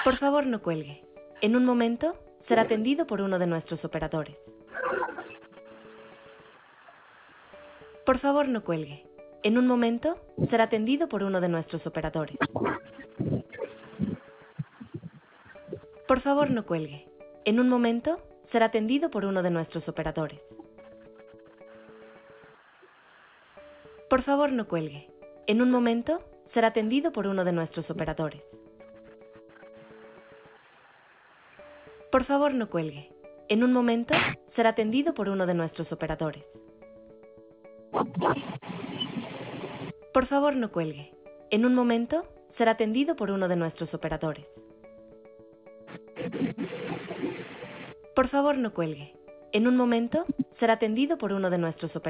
Por favor, no cuelgue. En un momento, será atendido por uno de nuestros operadores. Por favor, no cuelgue. En un momento, será atendido por uno de nuestros operadores. Por favor, no cuelgue. En un momento, será atendido por uno de nuestros operadores. Por favor, no cuelgue. En un momento, será atendido por uno de nuestros operadores. Por favor, no cuelgue. En un momento, será atendido por uno de nuestros operadores. Por favor, no cuelgue. En un momento, será atendido por uno de nuestros operadores. Por favor, no cuelgue. En un momento, será atendido por uno de nuestros operadores.